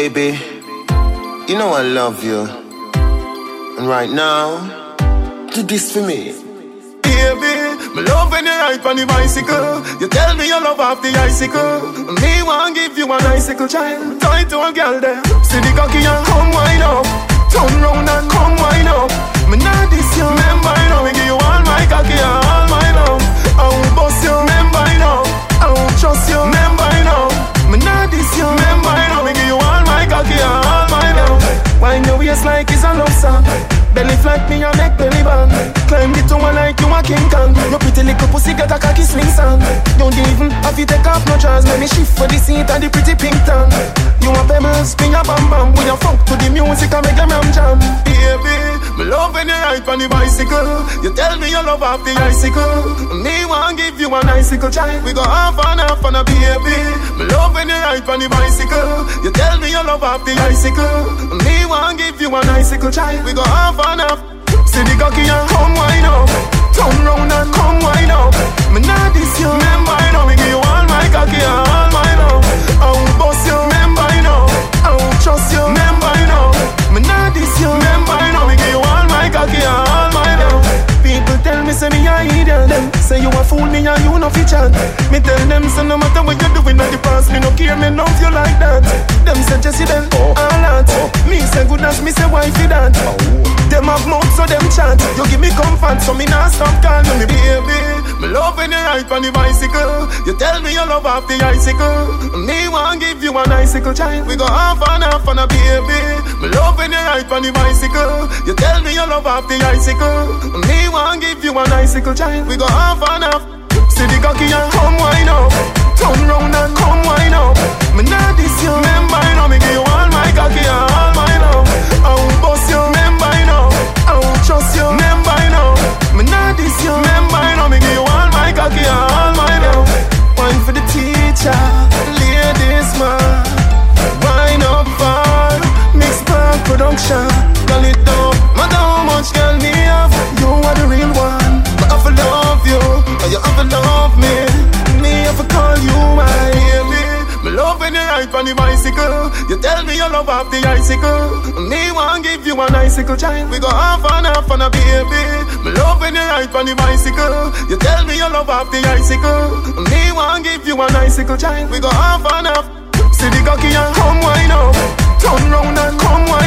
Baby, you know I love you. And right now, do this for me. Baby, me love when you ride on the bicycle. You tell me you love off the icicle. Me want give you an icicle child. Tie to a girl there. See the cocky and come wind up. Turn round and come wind up. Me not this you. Remember you know me give you all my cocky and all my love. I won't bust you. Remember you know I won't trust you. Remember you know me not this you. Remember you know me give you all my cocky and all my love. Wind your waist like it's a love song. Belly flat me and neck belly band. Climb the tower like you a King Kong. Your pretty little pussy got a cocky sling song. Don't even have to take off no drawers. Let me shift for the seat and the pretty pink tongue. You a pebbles, spin your bam bam. We a fuck to the music and make them ram jam. Baby, me love when you ride on the bicycle. You tell me you love off the icicle. Me want give you an icicle child. We go half and a baby. Me love when you ride on the bicycle. You tell me you love off the icicle. Me want give you an icicle child. We go half and half. See the cocky and come wind up. Turn round and come wind up. Me not this you. Remember you know me give you all my cocky and all my love. I won't bust you. Remember you know I won't trust you. Remember you know me not this you. Remember you know me give you all my cocky and all my love. People tell me say me a idiot. Them say you a fool me and you no fit chat. Me tell them so no matter what you doing at the past, me no care, me love you like that. Them say Jesse then all that. Me say good as me say wifey that. Them have mouth so them chat. You give me comfort so me not stop calling me baby. Me love when you ride on the bicycle. You tell me you love off the icicle. Me want give you an icicle child. We go half and a baby. Me love when you ride on the bicycle. You tell me you love off the icicle. Me want give you an icicle child. We go half and half. See the cocky and come wind up. Turn round and come wind up. Me not this you. Remember you know me give you all my cocky and all my love. I won't bust you. Remember you know I won't trust you. Remember you know me not this you. Remember you know me give you all my cocky and all my love. Wine for the teacher, ladies man. Wine up far, mixed bag production. Girl it down, matter how much girl me have. You are the real one. I have to love you, or you have to love me. Me have to call you my baby. Me love when you ride on the bicycle. You tell me you love off the icicle. Me want give you an icicle child. We go half and a baby. Me love when you ride on the bicycle. You tell me you love off the icicle. Me want give you an icicle child. We go half and half. See the cocky and come wind up. Turn round and come wind